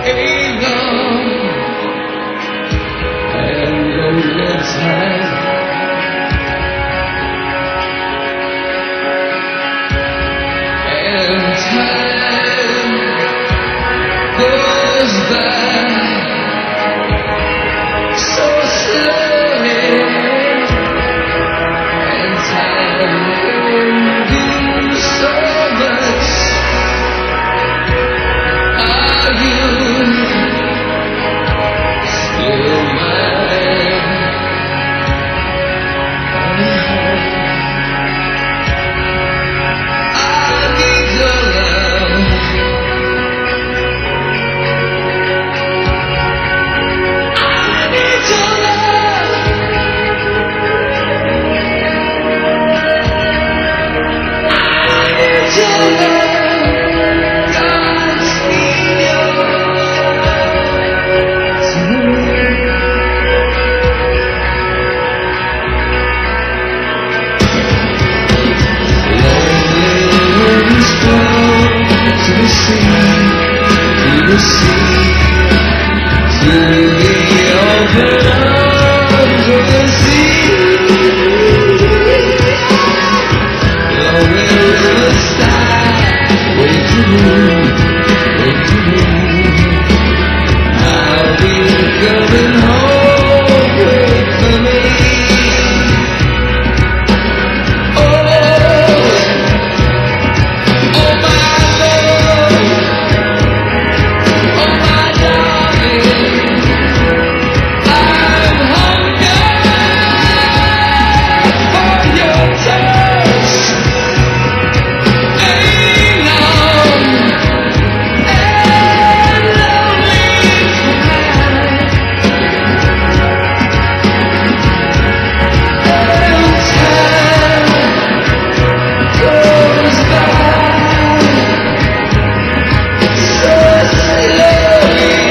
Hang on, and over time, and time goes by so slowly, and time can do so much. Are you still mine? I need your love. I need your love. I need your love. Just need your to the sea, to the open arms of the sea. Blowing the sky, wait to move, wait to move. I'll be coming home, wait for me. Oh my love, oh my darling, I'm hungry for your touch. Ain't long and lonely and time goes by so slowly.